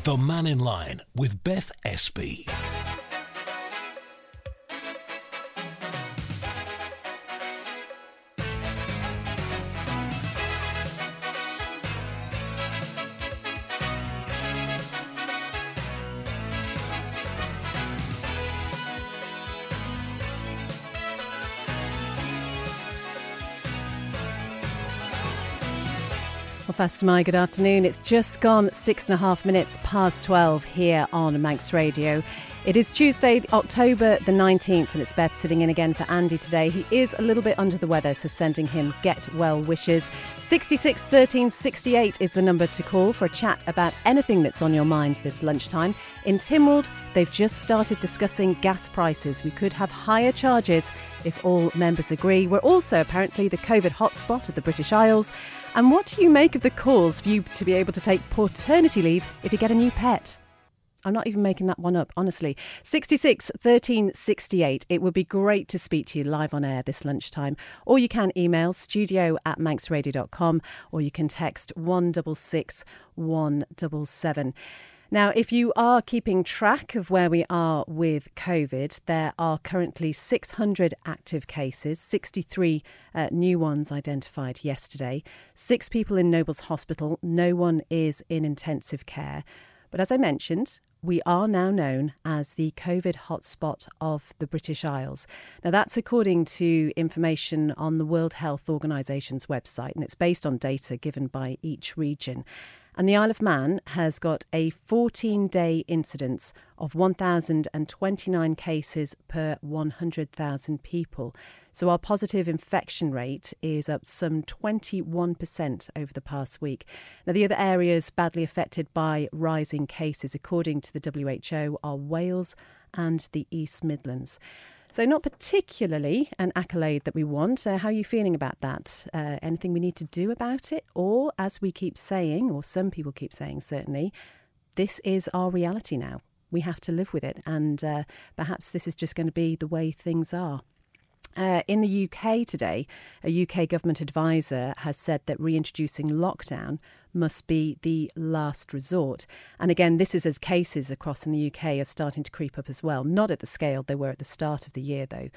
The Man in Line with Beth Espy. Well, Fatima, good afternoon. It's just gone 6.5 minutes past 12 here on Manx Radio. It is Tuesday, October the 19th, and it's Beth sitting in again for Andy today. He is a little bit under the weather, so sending him get well wishes. 66 13 68 is the number to call for a chat about anything that's on your mind this lunchtime. In Tynwald, they've just started discussing gas prices. We could have higher charges if all members agree. We're also apparently the COVID hotspot of the British Isles. And what do you make of the calls for you to be able to take paternity leave if you get a new pet? I'm not even making that one up, honestly. 66 13 68. It would be great to speak to you live on air this lunchtime. Or you can email studio@manxradio.com, or you can text 166 177. Now, if you are keeping track of where we are with COVID, there are currently 600 active cases, 63 new ones identified yesterday, 6 people in Nobles Hospital, no one is in intensive care. But as I mentioned, we are now known as the COVID hotspot of the British Isles. Now, that's according to information on the World Health Organisation's website, and it's based on data given by each region. And the Isle of Man has got a 14-day incidence of 1,029 cases per 100,000 people. So our positive infection rate is up some 21% over the past week. Now, the other areas badly affected by rising cases, according to the WHO, are Wales and the East Midlands. So not particularly an accolade that we want. How are you feeling about that? Anything we need to do about it? Or, as we keep saying, or some people keep saying certainly, this is our reality now. We have to live with it. And perhaps this is just going to be the way things are. In the UK today, a UK government advisor has said that reintroducing lockdown must be the last resort. And again, this is as cases across in the UK are starting to creep up as well. Not at the scale they were at the start of the year, though.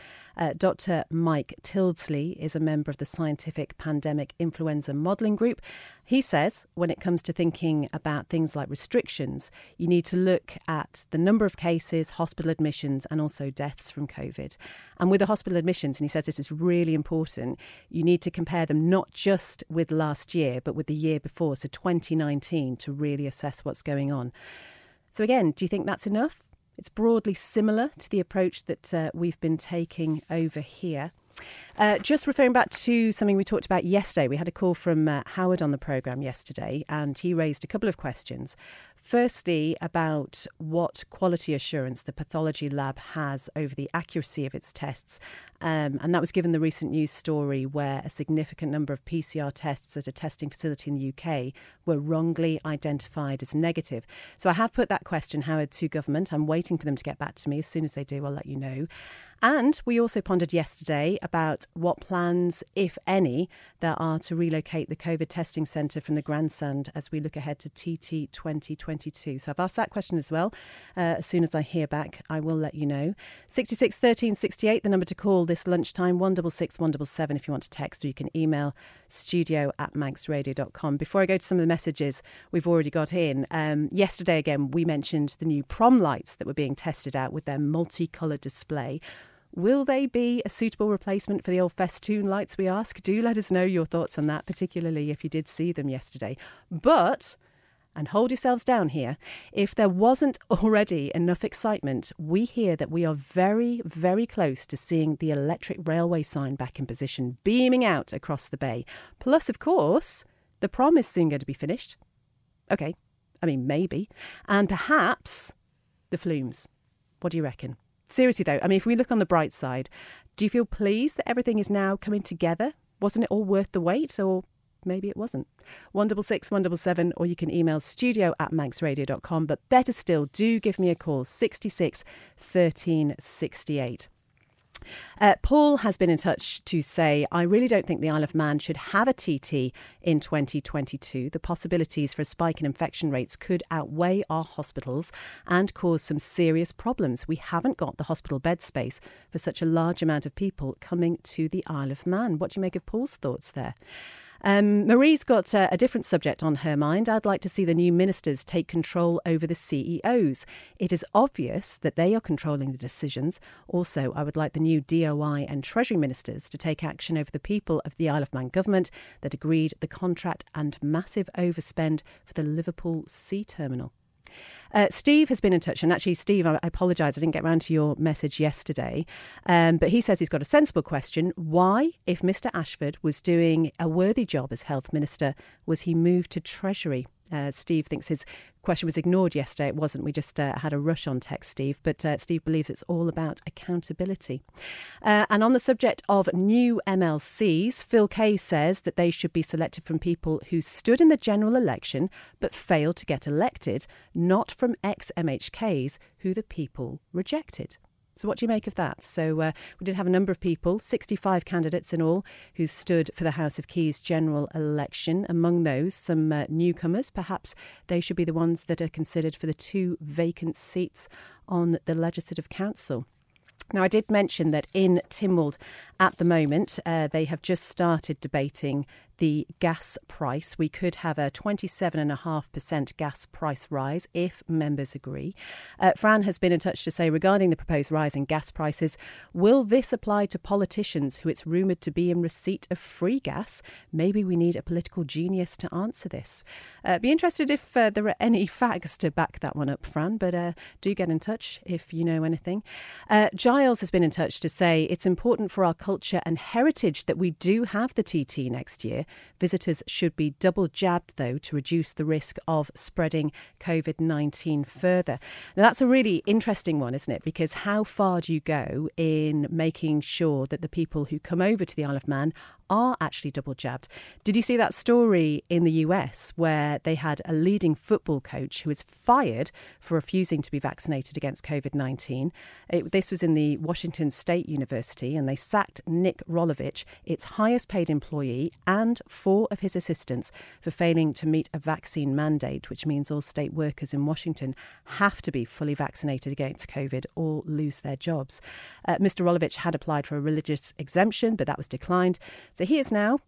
Dr. Mike Tildesley is a member of the Scientific Pandemic Influenza Modelling Group. He says when it comes to thinking about things like restrictions, you need to look at the number of cases, hospital admissions, and also deaths from COVID. And with the hospital admissions, and he says this is really important, you need to compare them not just with last year, but with the year before, so 2019, to really assess what's going on. So again, do you think that's enough? It's broadly similar to the approach that we've been taking over here. Just referring back to something we talked about yesterday, we had a call from Howard on the programme yesterday, and he raised a couple of questions. Firstly, about what quality assurance the pathology lab has over the accuracy of its tests. And that was given the recent news story where a significant number of PCR tests at a testing facility in the UK were wrongly identified as negative. So I have put that question, Howard, to government. I'm waiting for them to get back to me. As soon as they do, I'll let you know. And we also pondered yesterday about what plans, if any, there are to relocate the COVID testing centre from the Grandstand as we look ahead to TT 2022. So I've asked that question as well. As soon as I hear back, I will let you know. 66 13 68, the number to call this lunchtime, 166 177 if you want to text, or you can email studio@manxradio.com. Before I go to some of the messages we've already got in, yesterday again we mentioned the new prom lights that were being tested out with their multicoloured display. Will they be a suitable replacement for the old festoon lights, we ask? Do let us know your thoughts on that, particularly if you did see them yesterday. But, and hold yourselves down here, if there wasn't already enough excitement, we hear that we are very, very close to seeing the electric railway sign back in position, beaming out across the bay. Plus, of course, the prom is soon going to be finished. OK, I mean, maybe. And perhaps the flumes. What do you reckon? Seriously, though, I mean, if we look on the bright side, do you feel pleased that everything is now coming together? Wasn't it all worth the wait? Or maybe it wasn't. 166 177, or you can email studio@manxradio.com. But better still, do give me a call, 66 13 68. Paul has been in touch to say, I really don't think the Isle of Man should have a TT in 2022. The possibilities for a spike in infection rates could outweigh our hospitals and cause some serious problems. We haven't got the hospital bed space for such a large amount of people coming to the Isle of Man. What do you make of Paul's thoughts there? Marie's got a different subject on her mind. I'd like to see the new ministers take control over the CEOs. It is obvious that they are controlling the decisions. Also, I would like the new DOI and Treasury ministers to take action over the people of the Isle of Man government that agreed the contract and massive overspend for the Liverpool Sea Terminal. Steve has been in touch, and actually, Steve, I apologise, I didn't get round to your message yesterday, but he says he's got a sensible question. Why, if Mr Ashford was doing a worthy job as Health Minister, was he moved to Treasury? Steve thinks his question was ignored yesterday. It wasn't. We just had a rush on text, Steve. But Steve believes it's all about accountability. And on the subject of new MLCs, Phil Kay says that they should be selected from people who stood in the general election but failed to get elected, not from ex-MHKs who the people rejected. So what do you make of that? So we did have a number of people, 65 candidates in all, who stood for the House of Keys general election. Among those, some newcomers. Perhaps they should be the ones that are considered for the 2 vacant seats on the Legislative Council. Now, I did mention that in Tynwald at the moment, they have just started debating the gas price. We could have a 27.5% gas price rise if members agree. Fran has been in touch to say regarding the proposed rise in gas prices, will this apply to politicians who it's rumoured to be in receipt of free gas? Maybe we need a political genius to answer this. Be interested if there are any facts to back that one up, Fran, but do get in touch if you know anything. Giles has been in touch to say it's important for our culture and heritage that we do have the TT next year. Visitors should be double jabbed, though, to reduce the risk of spreading COVID-19 further. Now, that's a really interesting one, isn't it? Because how far do you go in making sure that the people who come over to the Isle of Man are actually double jabbed? Did you see that story in the US where they had a leading football coach who was fired for refusing to be vaccinated against COVID-19? This was in the Washington State University, and they sacked Nick Rolovich, its highest paid employee, and 4 of his assistants for failing to meet a vaccine mandate, which means all state workers in Washington have to be fully vaccinated against COVID or lose their jobs. Mr. Rolovich had applied for a religious exemption, but that was declined. So he is now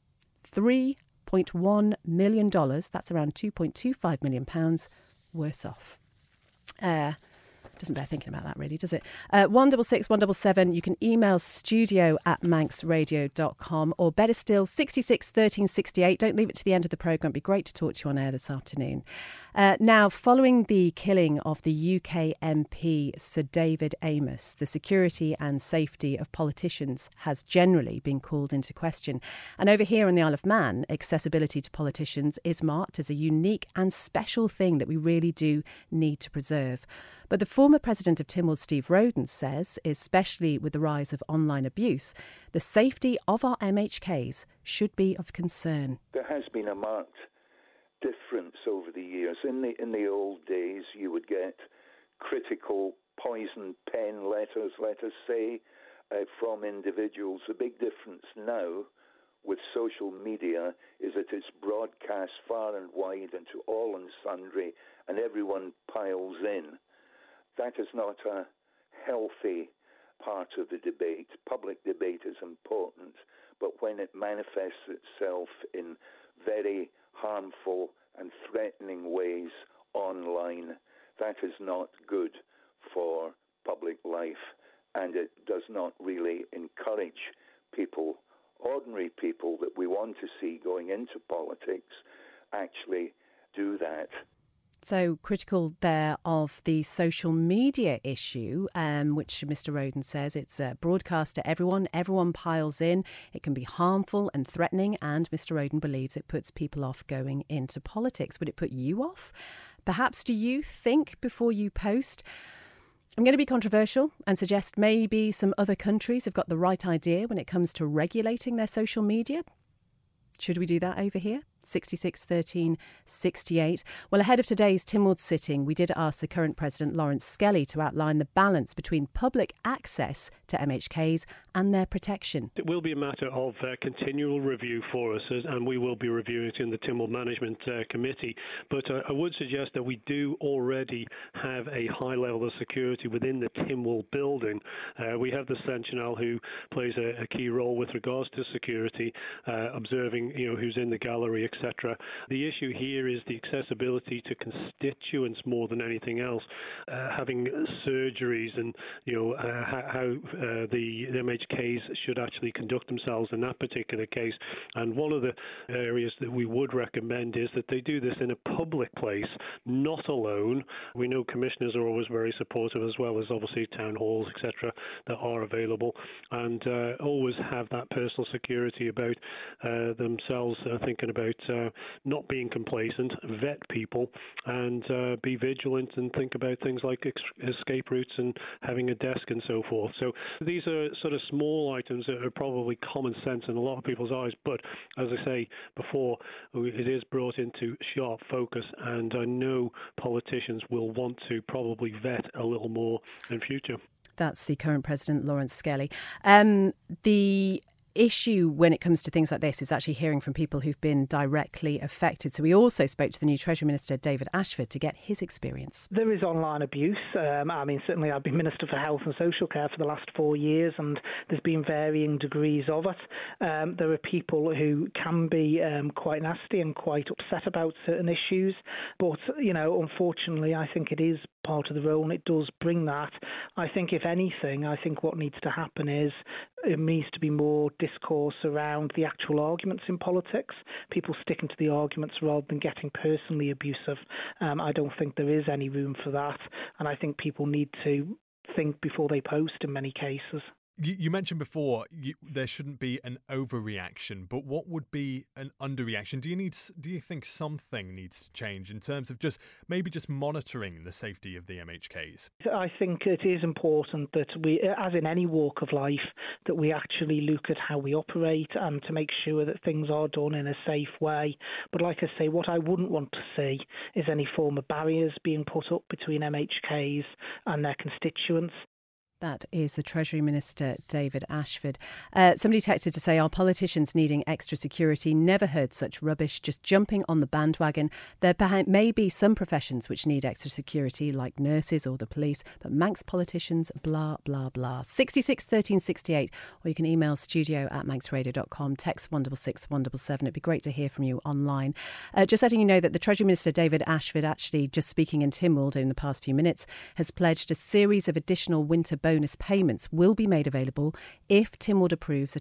$3.1 million, that's around £2.25 million, worse off. Doesn't bear thinking about that, really, does it? 166 177. You can email studio@manxradio.com, or better still, 66 13 68. Don't leave it to the end of the programme. It'd be great to talk to you on air this afternoon. Now, following the killing of the UK MP Sir David Amess, the security and safety of politicians has generally been called into question. And over here on the Isle of Man, accessibility to politicians is marked as a unique and special thing that we really do need to preserve. But the former president of Tynwald, Steve Roden, says, especially with the rise of online abuse, the safety of our MHKs should be of concern. There has been a marked difference over the years. In the old days, you would get critical poison pen letters, let us say, from individuals. The big difference now with social media is that it's broadcast far and wide and to all and sundry, and everyone piles in. That is not a healthy part of the debate. Public debate is important, but when it manifests itself in very harmful and threatening ways online, that is not good for public life, and it does not really encourage people, ordinary people that we want to see going into politics, actually do that. So critical there of the social media issue, which Mr. Roden says it's broadcast to everyone. Everyone piles in. It can be harmful and threatening, and Mr. Roden believes it puts people off going into politics. Would it put you off? Perhaps do you think before you post? I'm going to be controversial and suggest maybe some other countries have got the right idea when it comes to regulating their social media. Should we do that over here? 66 13 68. Well, ahead of today's Tynwald sitting, we did ask the current President Lawrence Skelly to outline the balance between public access to MHKs and their protection. It will be a matter of continual review for us, and we will be reviewing it in the Tynwald Management Committee. But I would suggest that we do already have a high level of security within the Tynwald building. We have the Sentinel, who plays a key role with regards to security, observing who's in the gallery, etc. The issue here is the accessibility to constituents more than anything else. Having surgeries and how the MHKs should actually conduct themselves in that particular case. And one of the areas that we would recommend is that they do this in a public place, not alone. We know commissioners are always very supportive, as well as obviously town halls, etc., that are available, and always have that personal security about themselves, thinking about not being complacent, vet people, and be vigilant and think about things like escape routes and having a desk and so forth. So these are sort of small items that are probably common sense in a lot of people's eyes, but as I say before, it is brought into sharp focus, and I know politicians will want to probably vet a little more in future. That's the current President, Lawrence Skelly. The issue when it comes to things like this is actually hearing from people who've been directly affected. So we also spoke to the new Treasury Minister, David Ashford, to get his experience. There is online abuse. Certainly I've been Minister for Health and Social Care for the last 4 years, and there's been varying degrees of it. There are people who can be quite nasty and quite upset about certain issues, but, unfortunately, I think it is part of the role, and it does bring that. I think, if anything, what what needs to happen is it needs to be more discourse around the actual arguments in politics, people sticking to the arguments rather than getting personally abusive. I don't think there is any room for that, and I think people need to think before they post in many cases. You mentioned before there shouldn't be an overreaction, but what would be an underreaction? Do you think something needs to change in terms of just monitoring the safety of the MHKs? I think it is important that we, as in any walk of life, that we actually look at how we operate and to make sure that things are done in a safe way. But like I say, what I wouldn't want to see is any form of barriers being put up between MHKs and their constituents. That is the Treasury Minister, David Ashford. Somebody texted to say, our politicians needing extra security, never heard such rubbish, just jumping on the bandwagon. There may be some professions which need extra security, like nurses or the police, but Manx politicians, blah, blah, blah. 66 13 68, or you can email studio@manxradio.com, text 166 177. It'd be great to hear from you online. Just letting you know that the Treasury Minister, David Ashford, actually just speaking in Tynwald in the past few minutes, has pledged a series of additional winter bonus payments will be made available if Tynwald approves a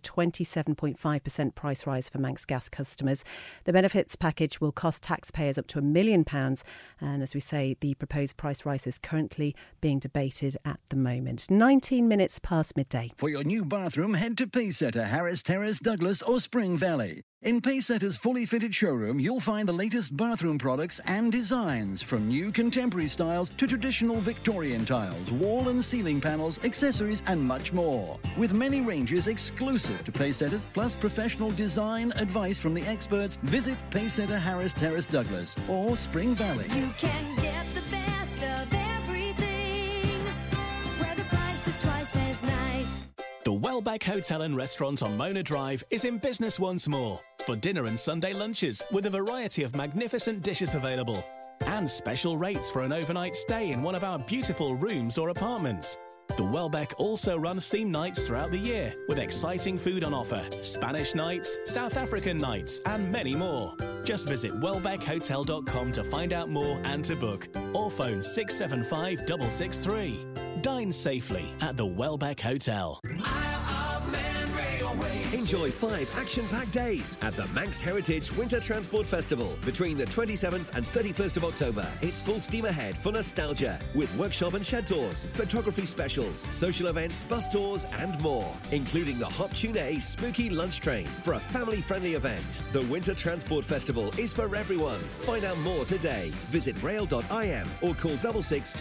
27.5% price rise for Manx Gas customers. The benefits package will cost taxpayers up to £1 million, and as we say, the proposed price rise is currently being debated at the moment. 19 minutes past midday. For your new bathroom, head to Pacesetter, Harris Terrace, Douglas or Spring Valley. In Pacesetter's fully fitted showroom, you'll find the latest bathroom products and designs, from new contemporary styles to traditional Victorian tiles, wall and ceiling panels, accessories and much more. With many ranges exclusive to Pacesetters, plus professional design advice from the experts, visit Pacesetter, Harris Terrace, Douglas or Spring Valley. You can get the best of everything, where the price is twice as nice. The Welbeck Hotel and Restaurant on Mona Drive is in business once more for dinner and Sunday lunches, with a variety of magnificent dishes available and special rates for an overnight stay in one of our beautiful rooms or apartments. The Welbeck also run theme nights throughout the year with exciting food on offer, Spanish nights, South African nights and many more. Just visit welbeckhotel.com to find out more and to book, or phone 675 663. Dine safely at the Welbeck Hotel. Enjoy 5 action-packed days at the Manx Heritage Winter Transport Festival between the 27th and 31st of October. It's full steam ahead for nostalgia with workshop and shed tours, photography specials, social events, bus tours and more, including the Hop Tune A Spooky Lunch Train for a family-friendly event. The Winter Transport Festival is for everyone. Find out more today. Visit rail.im or call 66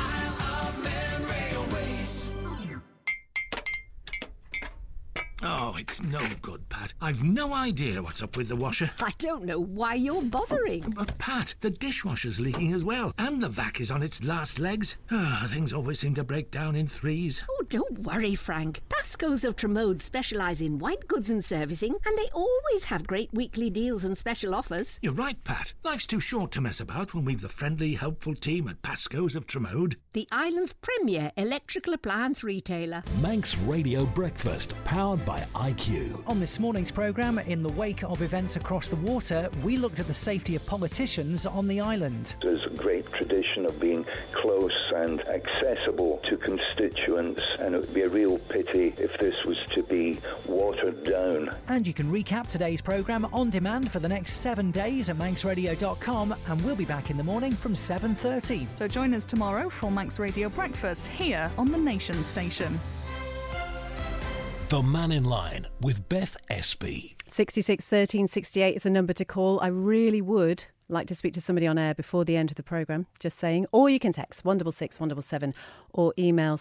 2525. Oh, Oh, it's no good, Pat. I've no idea what's up with the washer. I don't know why you're bothering. But, Pat, the dishwasher's leaking as well. And the vac is on its last legs. Things always seem to break down in threes. Oh, don't worry, Frank. Pascoes of Tremode specialise in white goods and servicing, and they always have great weekly deals and special offers. You're right, Pat. Life's too short to mess about when we've the friendly, helpful team at Pascoes of Tremode. The island's premier electrical appliance retailer. Manx Radio Breakfast, powered by IQ. On this morning's programme, in the wake of events across the water, we looked at the safety of politicians on the island. There's a great tradition of being close and accessible to constituents, and it would be a real pity if this was to be watered down. And you can recap today's programme on demand for the next 7 days at manxradio.com, and we'll be back in the morning from 7:30. So join us tomorrow for Manx Radio Breakfast here on the Nation Station. The Man in Line with Beth Espy. 66 13 68 is the number to call. I really would like to speak to somebody on air before the end of the programme, just saying. Or you can text 166 177 or email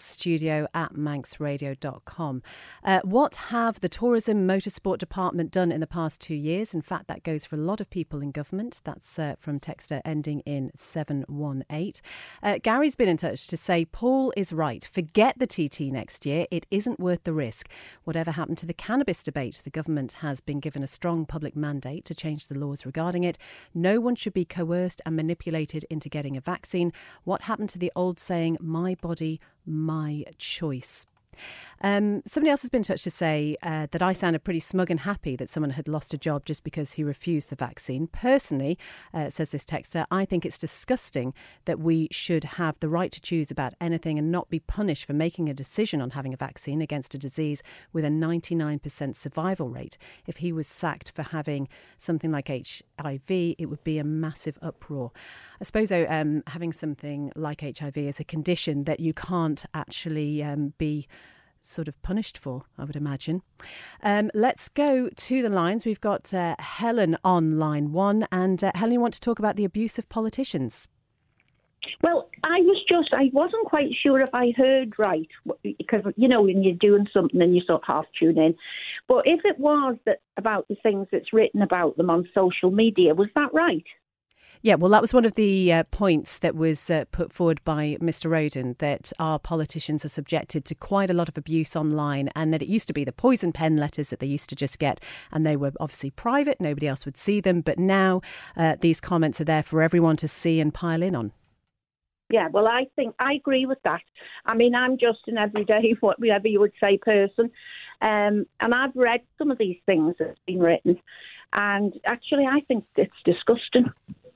studio@manxradio.com. What have the Tourism Motorsport Department done in the past 2 years? In fact, that goes for a lot of people in government. That's from texter ending in 718. Gary's been in touch to say Paul is right. Forget the TT next year. It isn't worth the risk. Whatever happened to the cannabis debate? The government has been given a strong public mandate to change the laws regarding it. No one should be coerced and manipulated into getting a vaccine. What happened to the old saying, my body, my choice? Somebody else has been in touch to say that I sounded pretty smug and happy that someone had lost a job just because he refused the vaccine. Personally, says this texter, I think it's disgusting that we should have the right to choose about anything and not be punished for making a decision on having a vaccine against a disease with a 99% survival rate. If he was sacked for having something like HIV, it would be a massive uproar. I suppose, though, having something like HIV is a condition that you can't actually be sort of punished for, I would imagine. Let's go to the lines. We've got Helen on line 1. And Helen, you want to talk about the abuse of politicians? Well, I wasn't quite sure if I heard right, because, you know, when you're doing something and you sort of half tune in. But if it was that about the things that's written about them on social media, was that right? Yeah, well, that was one of the points that was put forward by Mr. Roden, that our politicians are subjected to quite a lot of abuse online, and that it used to be the poison pen letters that they used to just get, and they were obviously private, nobody else would see them, but now these comments are there for everyone to see and pile in on. Yeah, well, I think I agree with that. I mean, I'm just an everyday, whatever you would say, person, and I've read some of these things that's been written, and actually I think it's disgusting.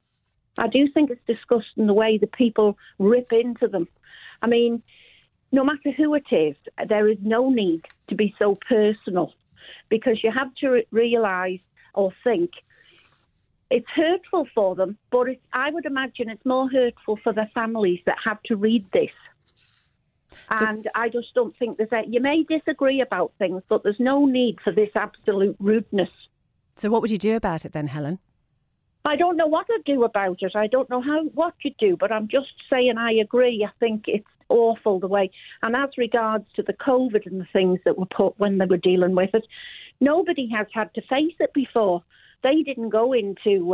I do think it's disgusting the way the people rip into them. I mean, no matter who it is, there is no need to be so personal, because you have to realise or think it's hurtful for them, but I would imagine it's more hurtful for their families that have to read this. And I just don't think you may disagree about things, but there's no need for this absolute rudeness. So what would you do about it then, Helen? I don't know what to do about it. I don't know what you do, but I'm just saying I agree. I think it's awful the way. And as regards to the COVID and the things that were put when they were dealing with it, nobody has had to face it before. They didn't go into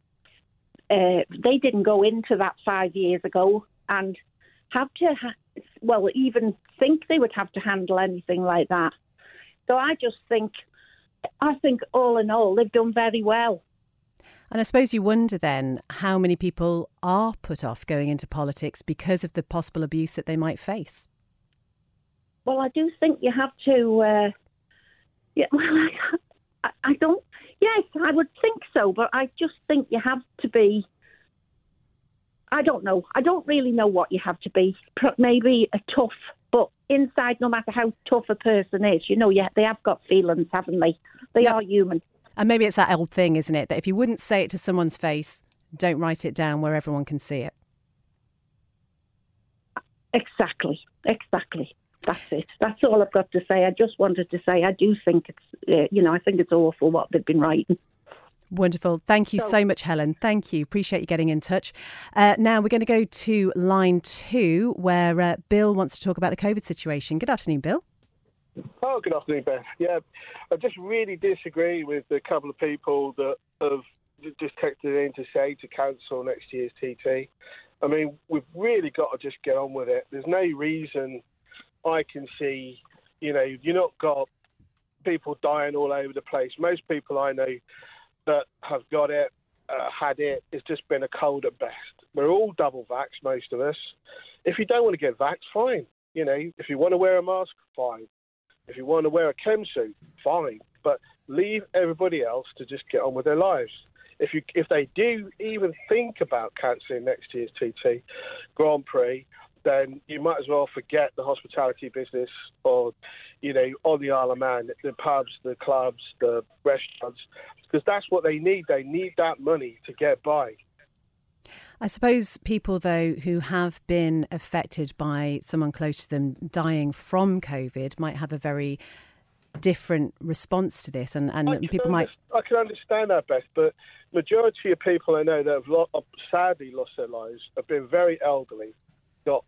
that 5 years ago and have to even think they would have to handle anything like that. So I think all in all, they've done very well. And I suppose you wonder then how many people are put off going into politics because of the possible abuse that they might face. Well, I do think you have to. I don't. Yes, I would think so, but I just think you have to be. I don't know. I don't really know what you have to be. Maybe a tough, but inside, no matter how tough a person is, they have got feelings, haven't they? They are human. And maybe it's that old thing, isn't it? That if you wouldn't say it to someone's face, don't write it down where everyone can see it. Exactly. That's it. That's all I've got to say. I just wanted to say I do think it's, I think it's awful what they've been writing. Wonderful. Thank you so much, Helen. Thank you. Appreciate you getting in touch. Now we're going to go to line 2 where Bill wants to talk about the COVID situation. Good afternoon, Bill. Oh, good afternoon, Ben. Yeah, I just really disagree with a couple of people that have just texted in to say to cancel next year's TT. I mean, we've really got to just get on with it. There's no reason I can see, you've not got people dying all over the place. Most people I know that have got it, had it, it's just been a cold at best. We're all double vaxxed, most of us. If you don't want to get vaxxed, fine. If you want to wear a mask, fine. If you want to wear a chem suit, fine. But leave everybody else to just get on with their lives. If they do even think about cancelling next year's TT Grand Prix, then you might as well forget the hospitality business or, on the Isle of Man, the pubs, the clubs, the restaurants, because that's what they need. They need that money to get by. I suppose people, though, who have been affected by someone close to them dying from COVID might have a very different response to this, and people might... I can understand that, Beth, but majority of people I know that have sadly lost their lives have been very elderly, got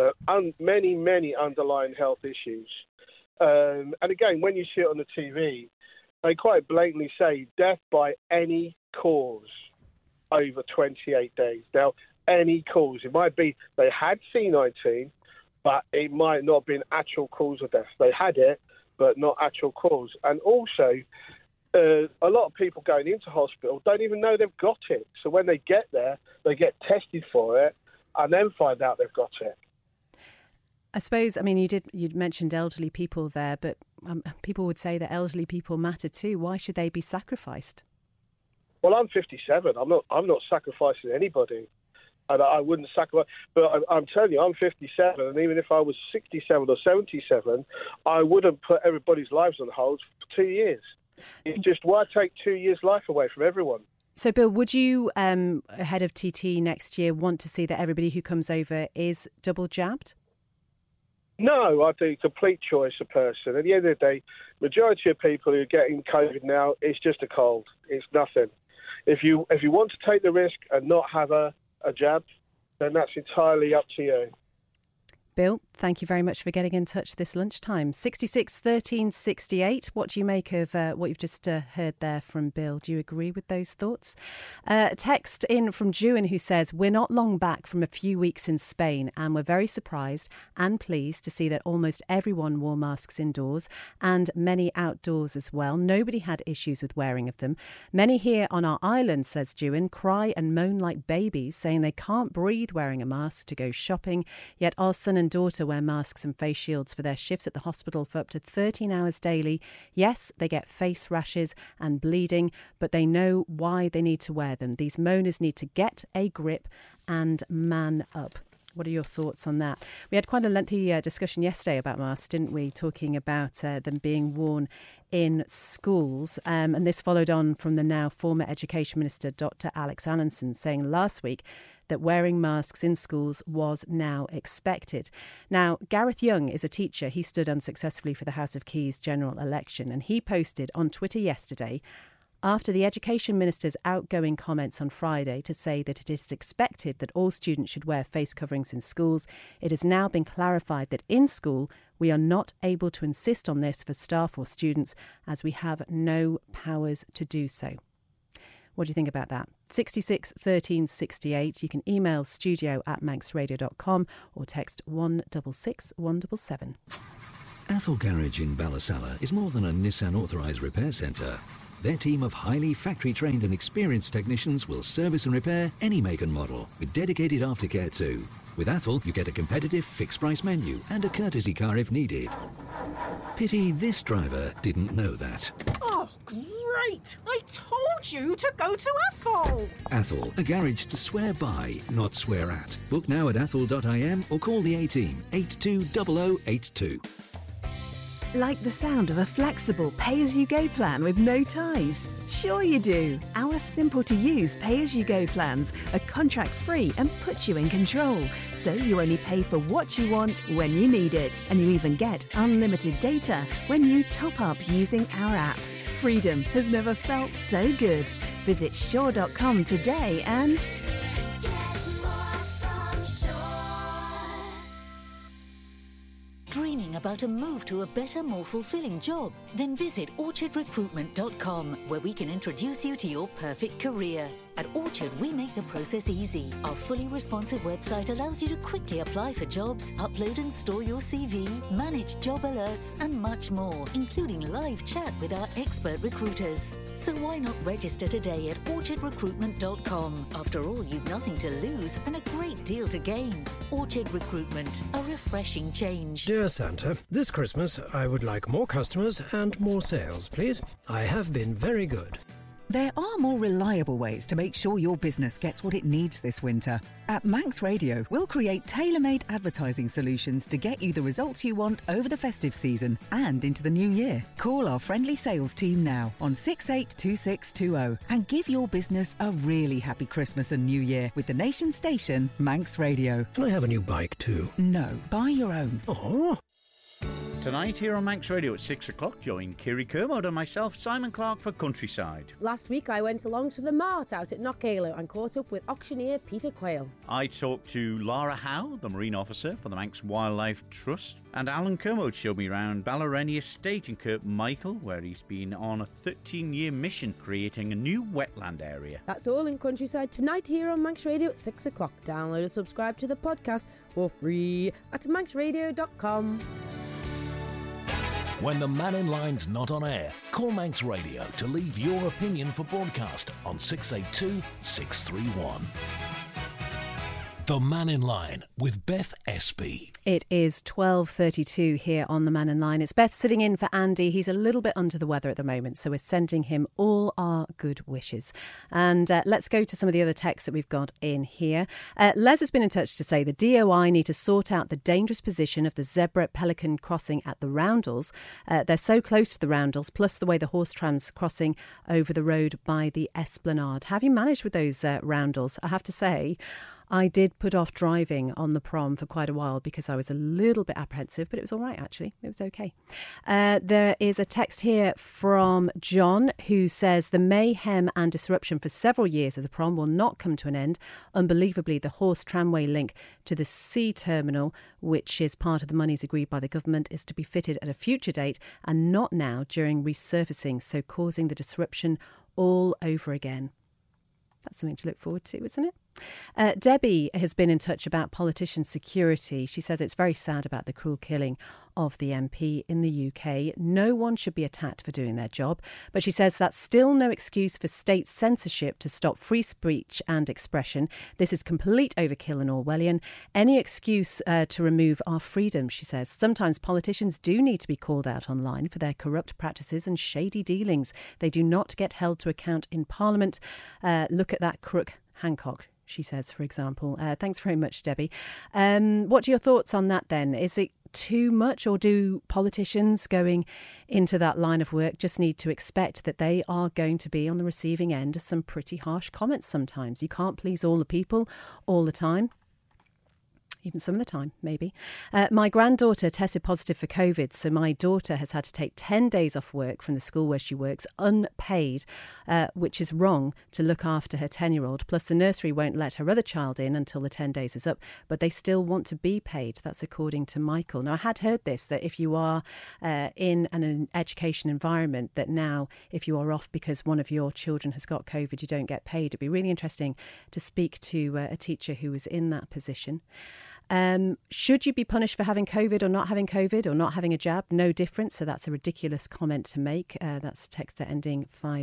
many underlying health issues. And again, when you see it on the TV, they quite blatantly say death by any cause over 28 days. Now, any cause. It might be they had C19, but it might not have been actual cause of death. They had it, but not actual cause. And also, a lot of people going into hospital don't even know they've got it. So when they get there, they get tested for it and then find out they've got it. I suppose, you'd mentioned elderly people there, but people would say that elderly people matter too. Why should they be sacrificed? Well, I'm 57. I'm not sacrificing anybody, and I wouldn't sacrifice. But I'm telling you, I'm 57, and even if I was 67 or 77, I wouldn't put everybody's lives on hold for 2 years. It's just, why take 2 years' life away from everyone? So, Bill, would you, ahead of TT next year, want to see that everybody who comes over is double jabbed? No, I think complete choice of person. At the end of the day, majority of people who are getting COVID now, it's just a cold. It's nothing. If you want to take the risk and not have a jab, then that's entirely up to you. Bill, thank you very much for getting in touch this lunchtime. 66 13 68. What do you make of what you've just heard there from Bill? Do you agree with those thoughts? Text in from Juan who says, we're not long back from a few weeks in Spain and we're very surprised and pleased to see that almost everyone wore masks indoors and many outdoors as well. Nobody had issues with wearing of them. Many here on our island, says Juan, cry and moan like babies, saying they can't breathe wearing a mask to go shopping, yet our son and daughter wear masks and face shields for their shifts at the hospital for up to 13 hours daily. Yes, they get face rashes and bleeding, but they know why they need to wear them. These moaners need to get a grip and man up. What are your thoughts on that? We had quite a lengthy discussion yesterday about masks, didn't we? Talking about them being worn in schools. And this followed on from the now former Education Minister, Dr. Alex Allinson, saying last week that wearing masks in schools was now expected. Now, Gareth Young is a teacher. He stood unsuccessfully for the House of Keys general election, and he posted on Twitter yesterday, after the Education Minister's outgoing comments on Friday to say that it is expected that all students should wear face coverings in schools, it has now been clarified that in school we are not able to insist on this for staff or students as we have no powers to do so. What do you think about that? 66 13 68. You can email studio@manxradio.com or text 166 177. Athol Garage in Ballasalla is more than a Nissan authorised repair centre. Their team of highly factory-trained and experienced technicians will service and repair any make and model with dedicated aftercare too. With Athol, you get a competitive fixed-price menu and a courtesy car if needed. Pity this driver didn't know that. Oh, great! I told you to go to Athol! Athol, a garage to swear by, not swear at. Book now at athol.im or call the A-Team, 820082. Like the sound of a flexible pay-as-you-go plan with no ties? Sure you do. Our simple-to-use pay-as-you-go plans are contract-free and put you in control. So you only pay for what you want when you need it. And you even get unlimited data when you top up using our app. Freedom has never felt so good. Visit Sure.com today and... Dreaming about a move to a better, more fulfilling job? Then visit orchardrecruitment.com, where we can introduce you to your perfect career. At Orchard, we make the process easy. Our fully responsive website allows you to quickly apply for jobs, upload and store your CV, manage job alerts, and much more, including live chat with our expert recruiters. So why not register today at orchardrecruitment.com? After all, you've nothing to lose and a great deal to gain. Orchard Recruitment, a refreshing change. Dear Santa, this Christmas I would like more customers and more sales, please. I have been very good. There are more reliable ways to make sure your business gets what it needs this winter. At Manx Radio, we'll create tailor-made advertising solutions to get you the results you want over the festive season and into the new year. Call our friendly sales team now on 682620 and give your business a really happy Christmas and New Year with the nation station, Manx Radio. Can I have a new bike too? No, buy your own. Oh. Tonight here on Manx Radio at 6 o'clock, join Kiri Kermode and myself, Simon Clark, for Countryside. Last week I went along to the Mart out at Knockalo and caught up with auctioneer Peter Quayle. I talked to Lara Howe, the Marine Officer for the Manx Wildlife Trust, and Alan Kermode showed me around Ballereni Estate in Kirk Michael, where he's been on a 13-year mission creating a new wetland area. That's all in Countryside tonight here on Manx Radio at 6 o'clock. Download and subscribe to the podcast for free at manxradio.com. When the Man in Line's not on air, call Manx Radio to leave your opinion for broadcast on 682 631. The Man in Line with Beth Espy. It is 12:32 here on The Man in Line. It's Beth sitting in for Andy. He's a little bit under the weather at the moment, so we're sending him all our good wishes. And let's go to some of the other texts that we've got in here. Les has been in touch to say the DOI need to sort out the dangerous position of the zebra pelican crossing at the Roundels. They're so close to the Roundels, plus the way the horse tram's crossing over the road by the Esplanade. Have you managed with those Roundels? I have to say, I did put off driving on the prom for quite a while because I was a little bit apprehensive, but it was all right, actually. It was okay. There is a text here from John who says the mayhem and disruption for several years of the prom will not come to an end. Unbelievably, the horse tramway link to the sea terminal, which is part of the monies agreed by the government, is to be fitted at a future date and not now during resurfacing, so causing the disruption all over again. That's something to look forward to, isn't it? Debbie has been in touch about politician security. She says it's very sad about the cruel killing of the MP in the UK. No one should be attacked for doing their job. But she says that's still no excuse for state censorship to stop free speech and expression. This is complete overkill and Orwellian. Any excuse to remove our freedom, she says. Sometimes politicians do need to be called out online for their corrupt practices and shady dealings. They do not get held to account in Parliament. Look at that crook Hancock, she says, for example. Thanks very much, Debbie. What are your thoughts on that then? Is it too much, or do politicians going into that line of work just need to expect that they are going to be on the receiving end of some pretty harsh comments sometimes? You can't please all the people all the time. Even some of the time, maybe. My granddaughter tested positive for COVID, so my daughter has had to take 10 days off work from the school where she works, unpaid, which is wrong to look after her 10-year-old. Plus, the nursery won't let her other child in until the 10 days is up, but they still want to be paid. That's according to Michael. Now, I had heard this, that if you are in an education environment, that now if you are off because one of your children has got COVID, you don't get paid. It'd be really interesting to speak to a teacher who was in that position. Should you be punished for having COVID or not having COVID or not having a jab? No difference. So that's a ridiculous comment to make. That's texter ending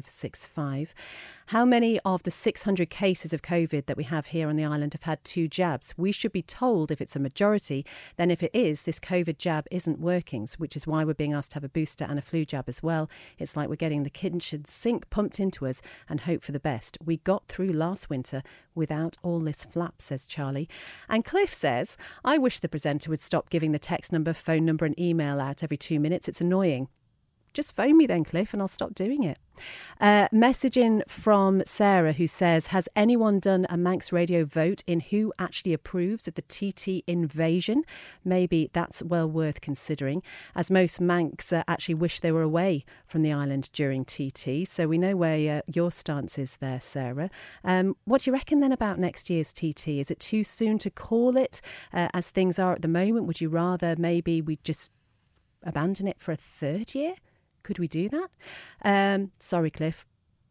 565. How many of the 600 cases of COVID that we have here on the island have had 2 jabs? We should be told if it's a majority. Then if it is, this COVID jab isn't working, which is why we're being asked to have a booster and a flu jab as well. It's like we're getting the kitchen sink pumped into us and hope for the best. We got through last winter without all this flap, says Charlie. And Cliff says, I wish the presenter would stop giving the text number, phone number and email out every 2 minutes. It's annoying. Just phone me then, Cliff, and I'll stop doing it. Message in from Sarah, who says, has anyone done a Manx Radio vote in who actually approves of the TT invasion? Maybe that's well worth considering, as most Manx actually wish they were away from the island during TT. So we know where your stance is there, Sarah. What do you reckon then about next year's TT? Is it too soon to call it as things are at the moment? Would you rather maybe we just abandon it for a third year? Could we do that? Sorry, Cliff.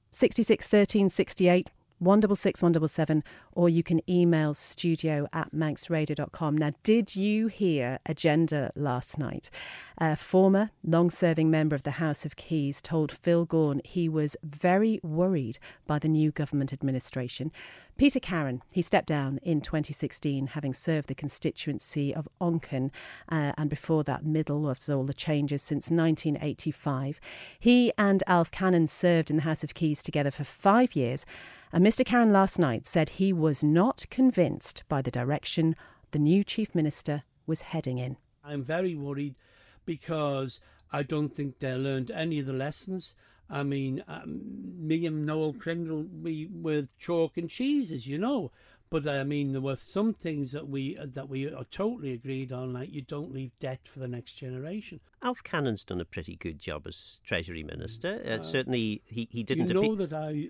66 13 68 166 177, or you can email studio@manxradio.com. Now, did you hear Agenda last night? A former long-serving member of the House of Keys told Phil Gaughan he was very worried by the new government administration. Peter Carron, he stepped down in 2016, having served the constituency of Onken, and before that middle of all the changes since 1985. He and Alf Cannon served in the House of Keys together for 5 years. And Mr Carron last night said he was not convinced by the direction the new Chief Minister was heading in. I'm very worried because I don't think they learned any of the lessons. I mean, me and Noel Kringle, we were chalk and cheese, as you know. But I mean, there were some things that we are totally agreed on, like you don't leave debt for the next generation. Alf Cannon's done a pretty good job as Treasury Minister. Certainly, he didn't. You know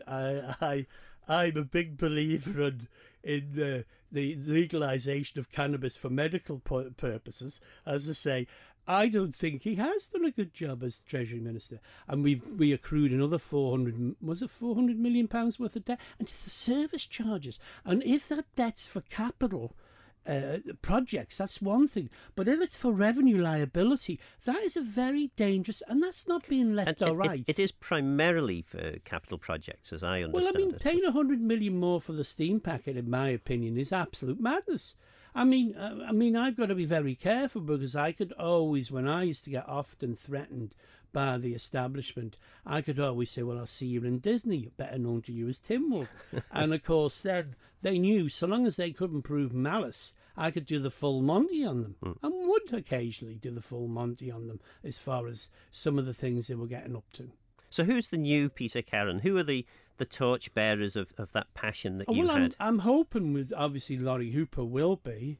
that I'm a big believer in the legalisation of cannabis for medical purposes. As I say, I don't think he has done a good job as Treasury Minister. And we accrued another £400 million worth of debt. And it's the service charges. And if that debt's for capital projects, that's one thing. But if it's for revenue liability, that is a very dangerous, and that's not being left right. It is primarily for capital projects, as I understand it. Paying £100 million more for the steam packet, in my opinion, is absolute madness. I mean, I've got to be very careful, because I could always, when I used to get often threatened by the establishment, I could always say, well, I'll see you in Disney, better known to you as Tynwald. And of course, then they knew, so long as they couldn't prove malice, I could do the full Monty on them, and would occasionally do the full Monty on them as far as some of the things they were getting up to. So who's the new Peter Carron? Who are the torch bearers of that passion that you had? I'm hoping with, obviously, Laurie Hooper will be.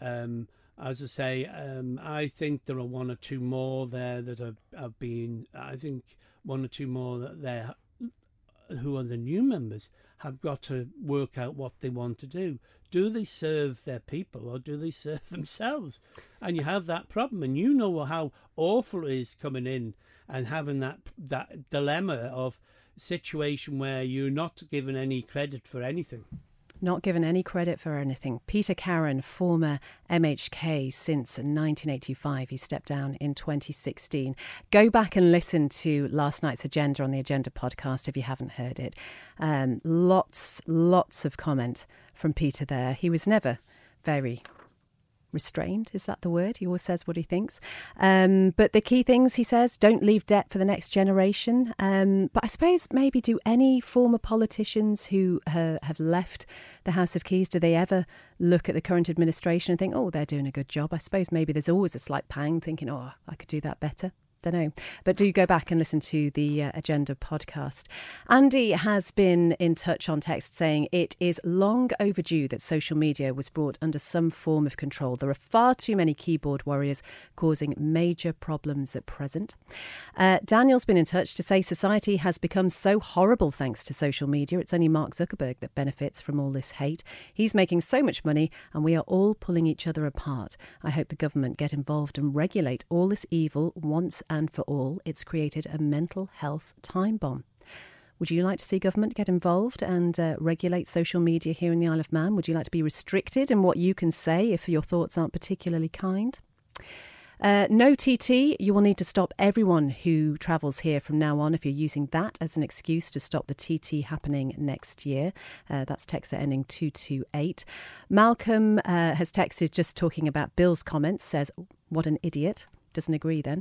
As I say, I think there are one or two more there that have been. I think one or two more that there, who are the new members, have got to work out what they want to do. Do they serve their people, or do they serve themselves? And you have that problem, and you know how awful it is coming in and having that dilemma of situation where you're not given any credit for anything. Not given any credit for anything. Peter Carron, former MHK since 1985. He stepped down in 2016. Go back and listen to last night's Agenda on the Agenda podcast if you haven't heard it. Lots of comment from Peter there. He was never very restrained, is that the word? He always says what he thinks. But the key things, he says, don't leave debt for the next generation. But I suppose maybe do any former politicians who have left the House of Keys, do they ever look at the current administration and think, oh, they're doing a good job? I suppose maybe there's always a slight pang thinking, oh, I could do that better. Don't know. But do go back and listen to the Agenda podcast. Andy has been in touch on text saying it is long overdue that social media was brought under some form of control. There are far too many keyboard warriors causing major problems at present. Daniel's been in touch to say society has become so horrible thanks to social media. It's only Mark Zuckerberg that benefits from all this hate. He's making so much money and we are all pulling each other apart. I hope the government get involved and regulate all this evil once and for all. It's created a mental health time bomb. Would you like to see government get involved and regulate social media here in the Isle of Man? Would you like to be restricted in what you can say if your thoughts aren't particularly kind? No TT, you will need to stop everyone who travels here from now on if you're using that as an excuse to stop the TT happening next year. That's texter ending 228. Malcolm has texted just talking about Bill's comments, says, what an idiot. Doesn't agree then.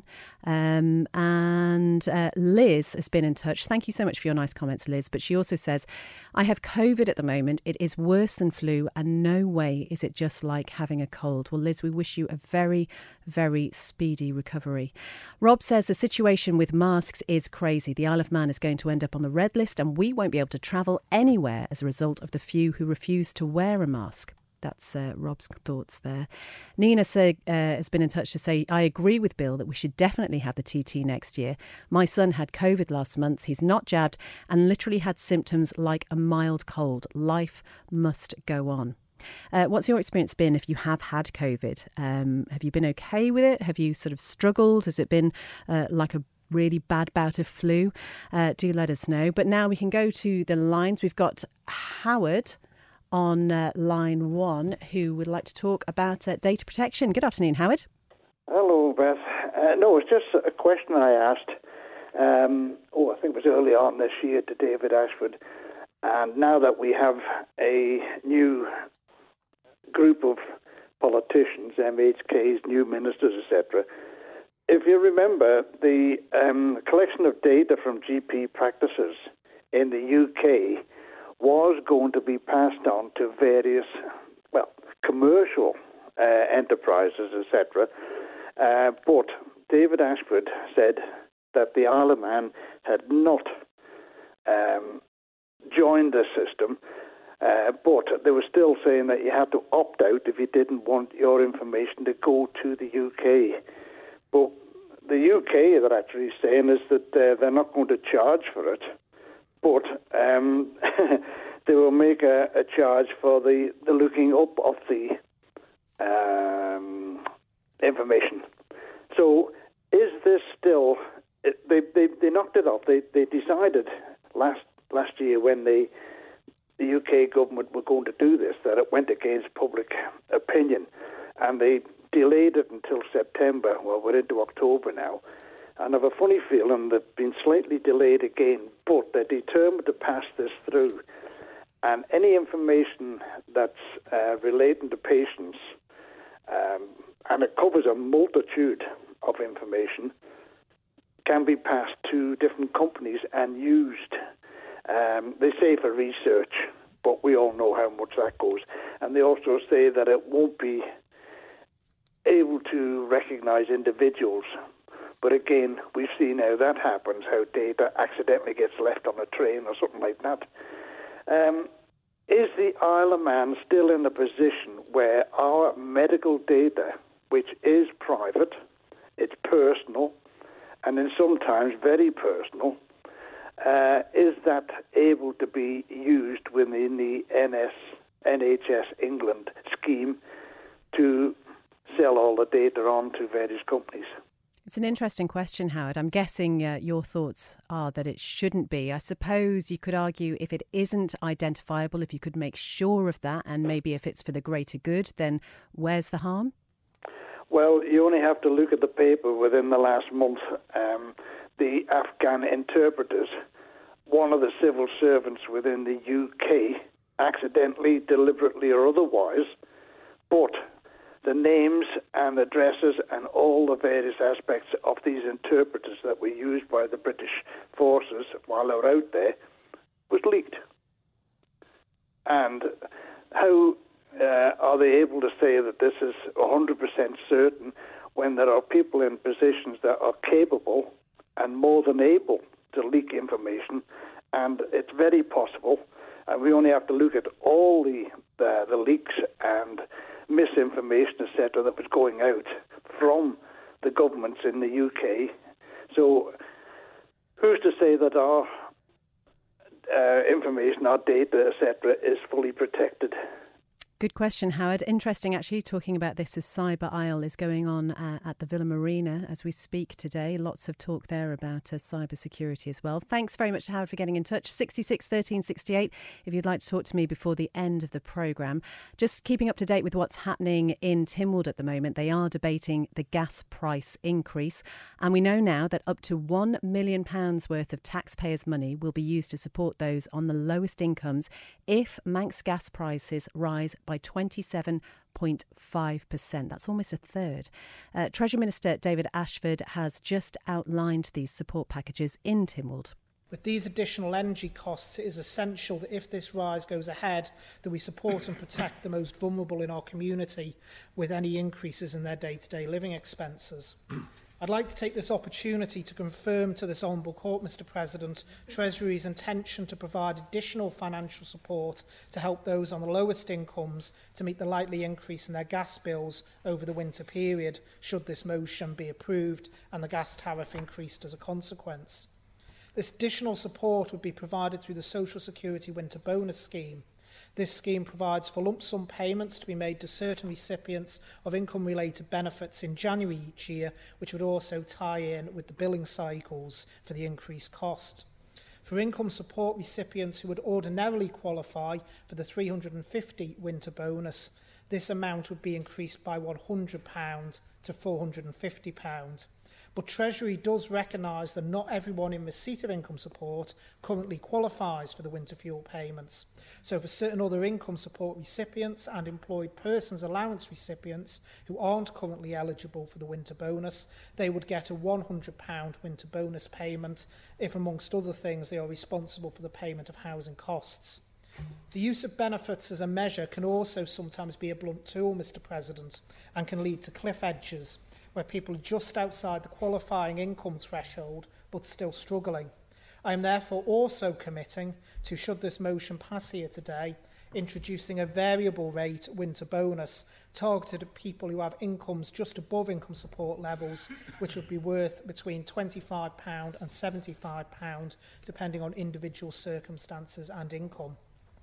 And Liz has been in touch. Thank you so much for your nice comments, Liz. But she also says, I have COVID at the moment. It is worse than flu and no way is it just like having a cold. Well, Liz, we wish you a very, very speedy recovery. Rob says the situation with masks is crazy. The Isle of Man is going to end up on the red list and we won't be able to travel anywhere as a result of the few who refuse to wear a mask. That's Rob's thoughts there. Nina has been in touch to say, I agree with Bill that we should definitely have the TT next year. My son had COVID last month. He's not jabbed and literally had symptoms like a mild cold. Life must go on. What's your experience been if you have had COVID? Have you been okay with it? Have you sort of struggled? Has it been like a really bad bout of flu? Do let us know. But now we can go to the lines. We've got Howard on line 1 who would like to talk about data protection. Good afternoon, Howard. Hello, Beth. No, it's just a question I asked, I think it was early on this year, to David Ashford. And now that we have a new group of politicians, MHKs, new ministers, etc., if you remember, the collection of data from GP practices in the UK was going to be passed on to various, commercial enterprises, etc. But David Ashford said that the Isle of Man had not joined the system, but they were still saying that you had to opt out if you didn't want your information to go to the UK. But the UK, they're actually saying, is that they're not going to charge for it, but they will make a charge for the looking up of the information. So is this still... They knocked it off. They decided last year when the UK government were going to do this, that it went against public opinion, and they delayed it until September. Well, we're into October now, and I have a funny feeling they've been slightly delayed again, but they're determined to pass this through. And any information that's relating to patients, and it covers a multitude of information, can be passed to different companies and used. They say for research, but we all know how much that goes. And they also say that it won't be able to recognise individuals. But again, we've seen how that happens, how data accidentally gets left on a train or something like that. Is the Isle of Man still in a position where our medical data, which is private, it's personal, and then sometimes very personal, is that able to be used within the NHS England scheme to sell all the data on to various companies? It's an interesting question, Howard. I'm guessing your thoughts are that it shouldn't be. I suppose you could argue if it isn't identifiable, if you could make sure of that, and maybe if it's for the greater good, then where's the harm? Well, you only have to look at the paper within the last month. The Afghan interpreters, one of the civil servants within the UK, accidentally, deliberately or otherwise, but the names and addresses and all the various aspects of these interpreters that were used by the British forces while they were out there was leaked. And how are they able to say that this is 100% certain when there are people in positions that are capable and more than able to leak information? And it's very possible, and we only have to look at all the leaks and misinformation, etc., that was going out from the governments in the UK. So who's to say that our information, our data, etc., is fully protected? Good question, Howard. Interesting, actually, talking about this as Cyber Isle is going on at the Villa Marina as we speak today. Lots of talk there about cyber security as well. Thanks very much, Howard, for getting in touch. 66 13 68 if you'd like to talk to me before the end of the programme. Just keeping up to date with what's happening in Tynwald at the moment. They are debating the gas price increase. And we know now that up to £1 million worth of taxpayers' money will be used to support those on the lowest incomes if Manx gas prices rise by 27.5%. That's almost a third. Treasury Minister David Ashford has just outlined these support packages in Tynwald. With these additional energy costs, it is essential that if this rise goes ahead, that we support and protect the most vulnerable in our community with any increases in their day-to-day living expenses. I'd like to take this opportunity to confirm to this Honourable Court, Mr President, Treasury's intention to provide additional financial support to help those on the lowest incomes to meet the likely increase in their gas bills over the winter period, should this motion be approved and the gas tariff increased as a consequence. This additional support would be provided through the Social Security Winter Bonus Scheme. This scheme provides for lump sum payments to be made to certain recipients of income-related benefits in January each year, which would also tie in with the billing cycles for the increased cost. For income support recipients who would ordinarily qualify for the £350 winter bonus, this amount would be increased by £100 to £450. But Treasury does recognise that not everyone in receipt of income support currently qualifies for the winter fuel payments. So for certain other income support recipients and employed persons allowance recipients who aren't currently eligible for the winter bonus, they would get a £100 winter bonus payment if, amongst other things, they are responsible for the payment of housing costs. The use of benefits as a measure can also sometimes be a blunt tool, Mr. President, and can lead to cliff edges, where people are just outside the qualifying income threshold but still struggling. I am therefore also committing to, should this motion pass here today, introducing a variable rate winter bonus targeted at people who have incomes just above income support levels, which would be worth between £25 and £75, depending on individual circumstances and income.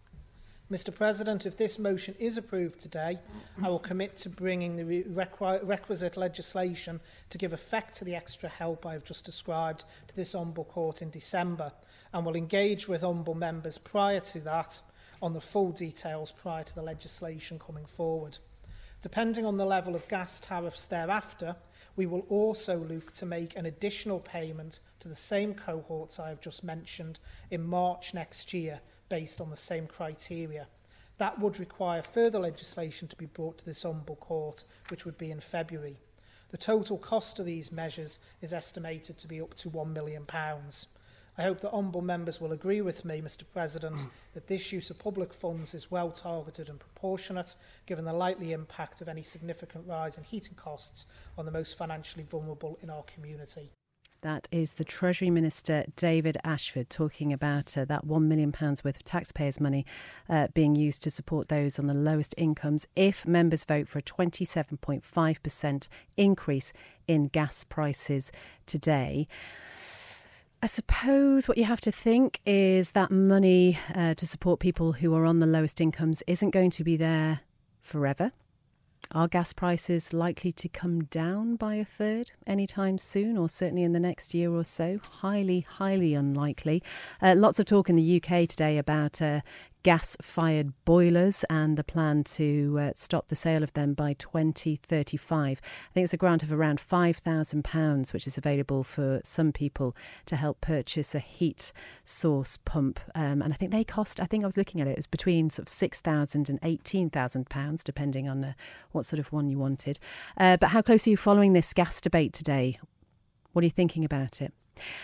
Mr. President, if this motion is approved today, I will commit to bringing the requisite legislation to give effect to the extra help I have just described to this Ombudsman Court in December, and will engage with Ombudsman members prior to that on the full details prior to the legislation coming forward. Depending on the level of gas tariffs thereafter, we will also look to make an additional payment to the same cohorts I have just mentioned in March next year, based on the same criteria. That would require further legislation to be brought to this Ombudsman Court, which would be in February. The total cost of these measures is estimated to be up to £1 million. I hope that Ombudsman members will agree with me, Mr. President, that this use of public funds is well targeted and proportionate, given the likely impact of any significant rise in heating costs on the most financially vulnerable in our community. That is the Treasury Minister, David Ashford, talking about that £1 million worth of taxpayers' money being used to support those on the lowest incomes if members vote for a 27.5% increase in gas prices today. I suppose what you have to think is that money to support people who are on the lowest incomes isn't going to be there forever. Are gas prices likely to come down by a third anytime soon, or certainly in the next year or so? Highly, highly unlikely. Lots of talk in the UK today about gas-fired boilers and the plan to stop the sale of them by 2035. I think it's a grant of around £5,000, which is available for some people to help purchase a heat source pump. And I think they cost, I think I was looking at it, it was between sort of £6,000 and £18,000, depending on what sort of one you wanted. But how close are you following this gas debate today? What are you thinking about it?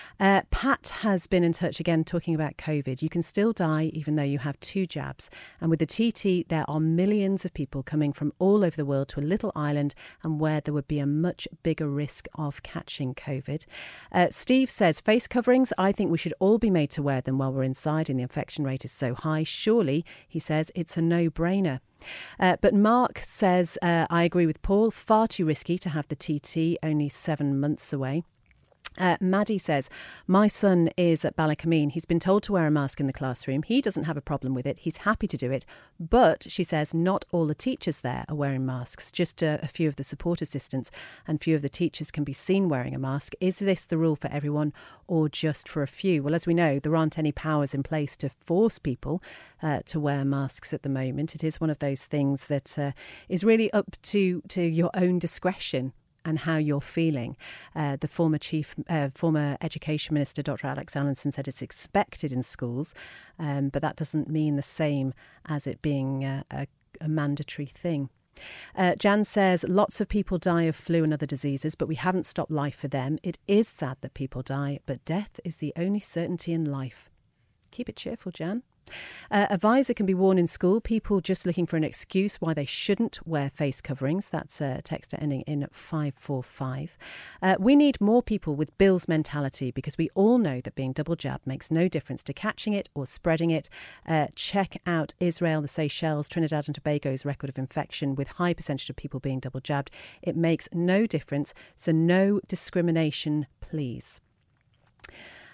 Pat has been in touch again talking about COVID. You can still die even though you have 2 jabs. And with the TT, there are millions of people coming from all over the world to a little island and where there would be a much bigger risk of catching COVID. Steve says, face coverings, I think we should all be made to wear them while we're inside and the infection rate is so high. Surely, he says, it's a no-brainer. But Mark says, I agree with Paul, far too risky to have the TT, only 7 months away. Maddie says, my son is at Ballacameen. He's been told to wear a mask in the classroom. He doesn't have a problem with it. He's happy to do it. But, she says, not all the teachers there are wearing masks. Just a few of the support assistants and few of the teachers can be seen wearing a mask. Is this the rule for everyone or just for a few? Well, as we know, there aren't any powers in place to force people to wear masks at the moment. It is one of those things that is really up to your own discretion and how you're feeling. The former Education Minister, Dr. Alex Allinson, said it's expected in schools, but that doesn't mean the same as it being a mandatory thing. Jan says, lots of people die of flu and other diseases, but we haven't stopped life for them. It is sad that people die, but death is the only certainty in life. Keep it cheerful, Jan. A visor can be worn in school. People just looking for an excuse why they shouldn't wear face coverings. That's a texter ending in 545. We need more people with Bill's mentality because we all know that being double jabbed makes no difference to catching it or spreading it. Check out Israel, the Seychelles, Trinidad and Tobago's record of infection with high percentage of people being double jabbed. It makes no difference. So no discrimination, please.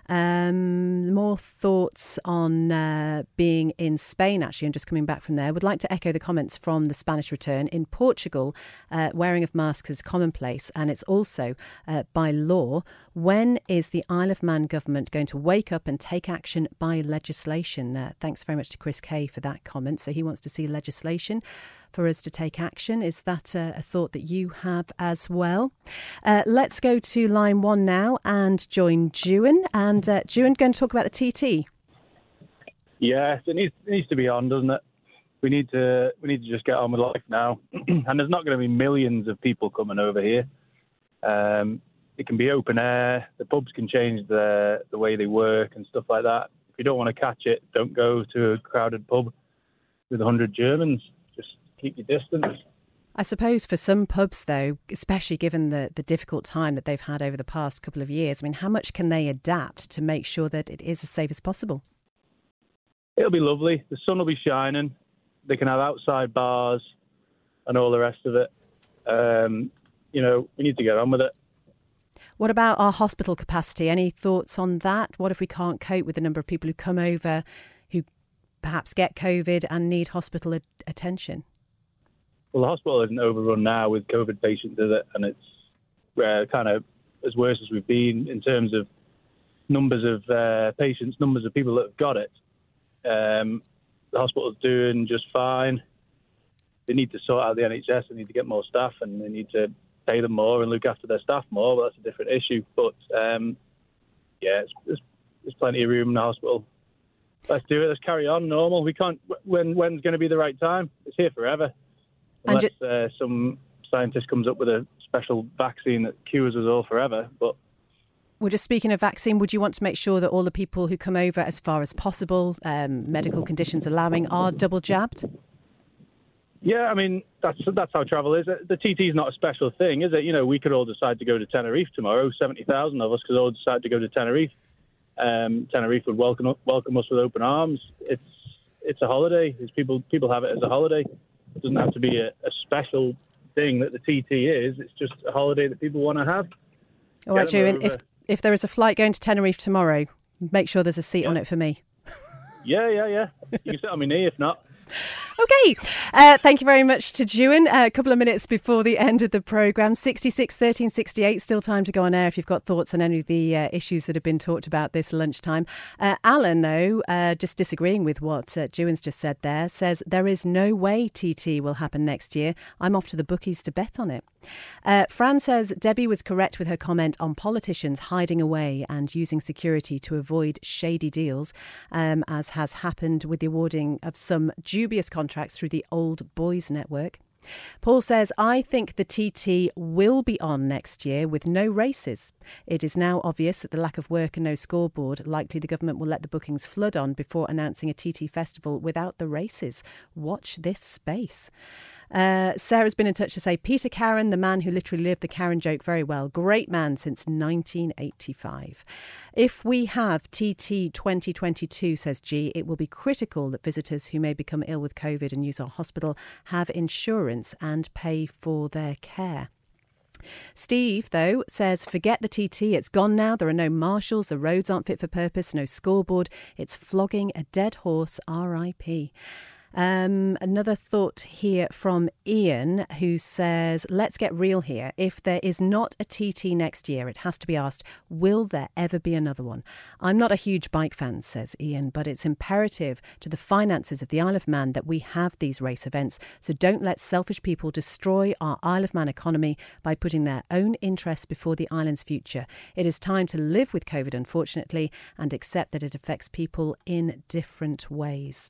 More thoughts on being in Spain, actually, and just coming back from there. Would like to echo the comments from the Spanish return. In Portugal, wearing of masks is commonplace, and it's also by law. When is the Isle of Man government going to wake up and take action by legislation? Thanks very much to Chris Kay for that comment. So he wants to see legislation for us to take action. Is that a thought that you have as well? Let's go to line 1 now and join Juan. And Juan, going to talk about the TT. Yes, it needs to be on, doesn't it? We need to just get on with life now. And there's not going to be millions of people coming over here. It can be open air. The pubs can change the way they work and stuff like that. If you don't want to catch it, don't go to a crowded pub with 100 Germans. Just keep your distance. I suppose for some pubs, though, especially given the difficult time that they've had over the past couple of years, I mean, how much can they adapt to make sure that it is as safe as possible? It'll be lovely. The sun will be shining. They can have outside bars and all the rest of it. We need to get on with it. What about our hospital capacity? Any thoughts on that? What if we can't cope with the number of people who come over who perhaps get COVID and need hospital attention? Well, the hospital isn't overrun now with COVID patients, is it? And it's kind of as worse as we've been in terms of numbers of patients, numbers of people that have got it. The hospital's doing just fine. They need to sort out the NHS. They need to get more staff, and they need to pay them more and look after their staff more. But that's a different issue. But there's plenty of room in the hospital. Let's do it. Let's carry on normal. We can't. When's going to be the right time? It's here forever. Unless some scientist comes up with a special vaccine that cures us all forever. But we're just speaking of vaccine. Would you want to make sure that all the people who come over, as far as possible, medical conditions allowing, are double jabbed? Yeah, I mean, that's how travel is. The TT is not a special thing, is it? We could all decide to go to Tenerife tomorrow. 70,000 of us could all decide to go to Tenerife. Tenerife would welcome us with open arms. It's a holiday. People have it as a holiday. It doesn't have to be a special thing that the TT is. It's just a holiday that people want to have. All right, Juan, if there is a flight going to Tenerife tomorrow, make sure there's a seat on it for me. Yeah. You can sit on my knee if not. OK, thank you very much to Juan. A couple of minutes before the end of the programme. 66 13 68, still time to go on air if you've got thoughts on any of the issues that have been talked about this lunchtime. Alan, though, just disagreeing with what Juan's just said there, says there is no way TT will happen next year. I'm off to the bookies to bet on it. Fran says Debbie was correct with her comment on politicians hiding away and using security to avoid shady deals, as has happened with the awarding of some dubious contracts through the Old Boys Network. Paul says, I think the TT will be on next year with no races. It is now obvious that the lack of work and no scoreboard, likely the government will let the bookings flood on before announcing a TT festival without the races. Watch this space. Sarah's been in touch to say Peter Karen, the man who literally lived the Karen joke very well. Great man since 1985. If we have TT 2022, says G, it will be critical that visitors who may become ill with COVID and use our hospital have insurance and pay for their care. Steve, though, says forget the TT, it's gone now. There are no marshals, the roads aren't fit for purpose, no scoreboard. It's flogging a dead horse, RIP. Another thought here from Ian, who says, let's get real here. If there is not a TT next year, it has to be asked, will there ever be another one? I'm not a huge bike fan, says Ian, but it's imperative to the finances of the Isle of Man that we have these race events. So don't let selfish people destroy our Isle of Man economy by putting their own interests before the island's future. It is time to live with COVID, unfortunately, and accept that it affects people in different ways.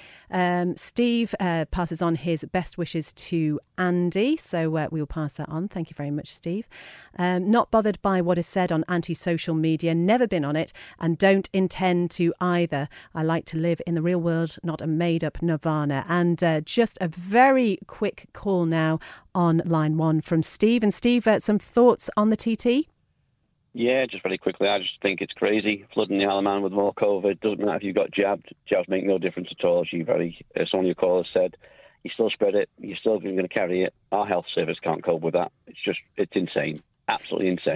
Steve passes on his best wishes to Andy, so we will pass that on. Thank you very much, Steve. Not bothered by what is said on anti-social media, never been on it, and don't intend to either. I like to live in the real world, not a made-up nirvana. And just a very quick call now on line 1 from Steve. And Steve, some thoughts on the TT? Yeah, just very quickly, I just think it's crazy. Flooding the Isle of Man with more COVID. Doesn't matter if you got jabbed. Jabs make no difference at all. As one of your callers said, you still spread it. You're still going to carry it. Our health service can't cope with that. It's insane. Absolutely insane.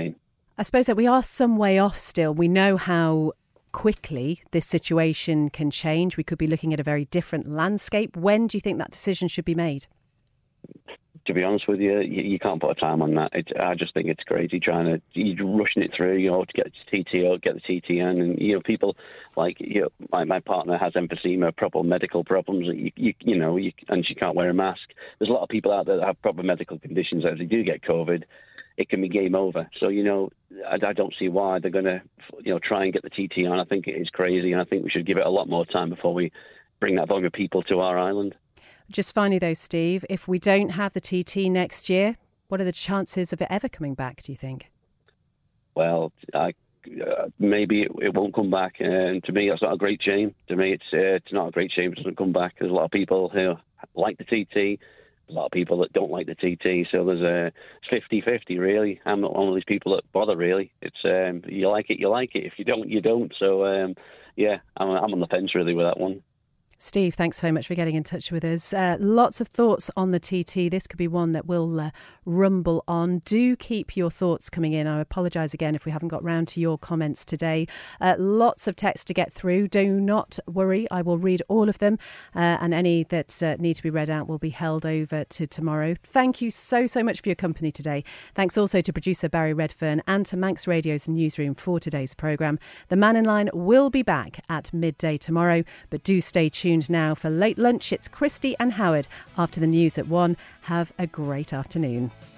I suppose that we are some way off still. We know how quickly this situation can change. We could be looking at a very different landscape. When do you think that decision should be made? To be honest with you, you can't put a time on that. I just think it's crazy you're rushing it through, to get the TTO, get the TTN, and people like my partner has emphysema, proper medical problems. And she can't wear a mask. There's a lot of people out there that have proper medical conditions that if they do get COVID, it can be game over. So I don't see why they're going to try and get the TT on. I think it is crazy, and I think we should give it a lot more time before we bring that volume of people to our island. Just finally though, Steve, if we don't have the TT next year, what are the chances of it ever coming back, do you think? Well, maybe it won't come back, and to me that's not a great shame. To me it's not a great shame it doesn't come back. There's a lot of people who like the TT, a lot of people that don't like the TT, so there's 50-50 really. I'm not one of these people that bother really. It's you like it, if you don't, you don't. So I'm on the fence really with that one. Steve, thanks so much for getting in touch with us. Lots of thoughts on the TT. This could be one that we'll rumble on. Do keep your thoughts coming in. I apologise again if we haven't got round to your comments today. Lots of text to get through. Do not worry. I will read all of them, and any that need to be read out will be held over to tomorrow. Thank you so much for your company today. Thanks also to producer Barry Redfern and to Manx Radio's newsroom for today's programme. The Man in Line will be back at midday tomorrow, but do stay tuned now for Late Lunch. It's Christy and Howard after the news at 1. Have a great afternoon.